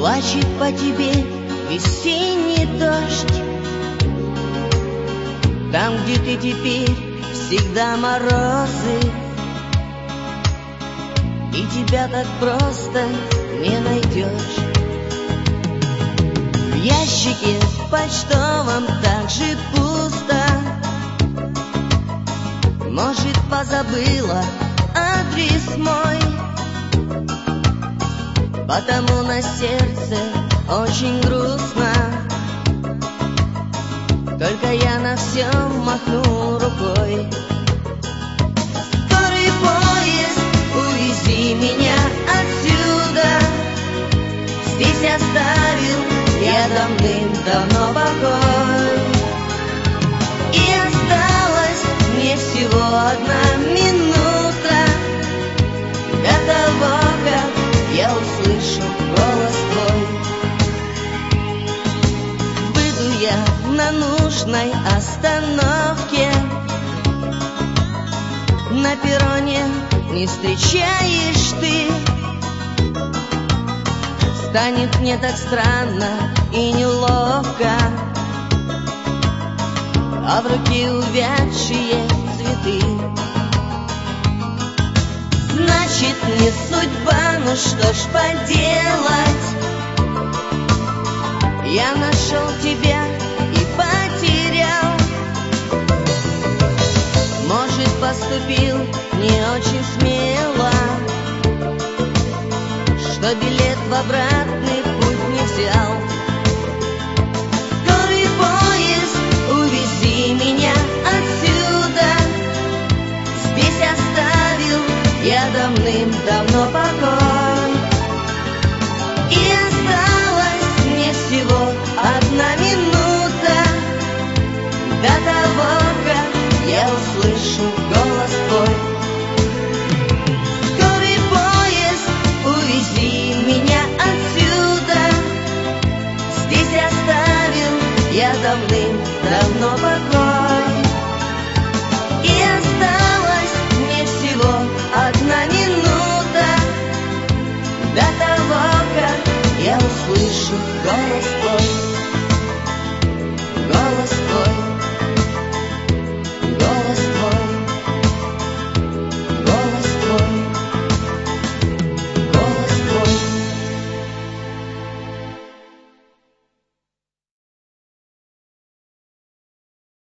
Плачет по тебе весенний дождь. Там, где ты теперь, всегда морозы, и тебя так просто не найдешь. В ящике почтовом так же пусто. Может, позабыла адрес мой, потому на сердце очень грустно. Только я на все махну рукой. Скорый поезд, увези меня отсюда. Здесь оставил я давным-давно покой. И осталась мне всего одна минута до того, как я услышу голос твой. Выйду я на нужной остановке, на перроне не встречаешь ты. Станет мне так странно и неловко, а в руке увядшие цветы. Значит, не судьба, ну что ж поделать. Я нашел тебя и потерял. Может, поступил не очень смело, что билет в обратный путь не взял. Скорый поезд, увези меня отсюда. Здесь оставил я давным-давно покой. И осталась мне всего одна минута до того, как я услышу голос твой. Скорый поезд, увези меня отсюда. Здесь оставил я давным-давно покой. И осталась мне всего одна минута до того, как я услышу голос твой.